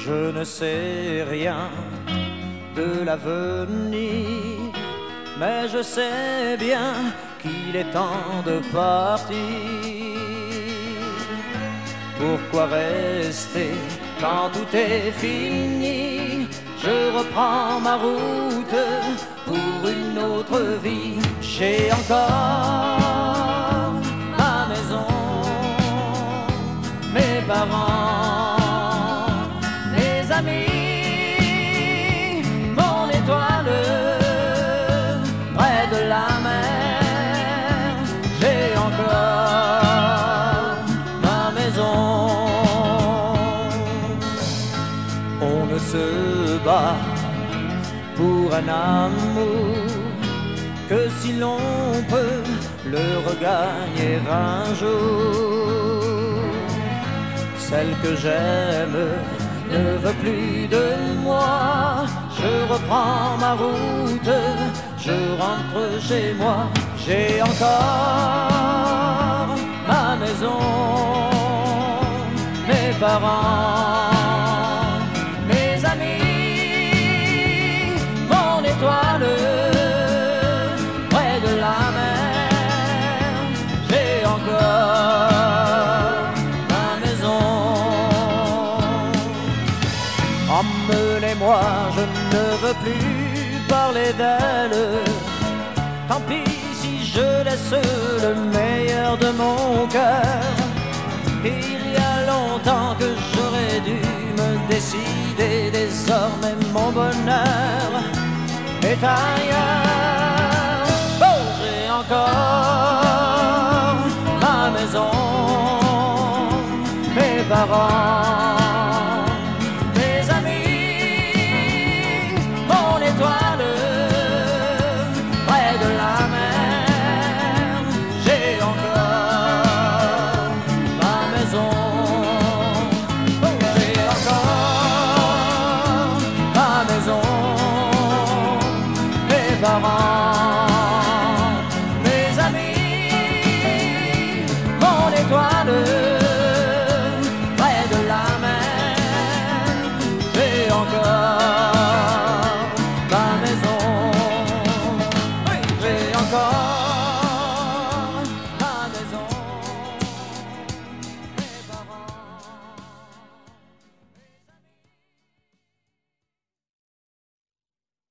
Je ne sais rien de l'avenir, mais je sais bien qu'il est temps de partir. Pourquoi rester quand tout est fini? Je reprends ma route pour une autre vie. J'ai encore ma maison, mes parents, mes amis, mon étoile près de la mer. J'ai encore ma maison. On ne se bat pour un amour que si l'on peut le regagner un jour. Celle que j'aime ne veut plus de moi. Je reprends ma route, je rentre chez moi. J'ai encore ma maison, mes parents, mes amis, mon étoile près de la mer. J'ai encore ma maison. Emmenez-moi, je ne veux plus parler d'elle. Tant pis si je laisse le meilleur de mon cœur. Il y a longtemps que j'aurais dû me décider. Désormais mon bonheur est ailleurs. Oh, j'ai encore ma maison, mes parents,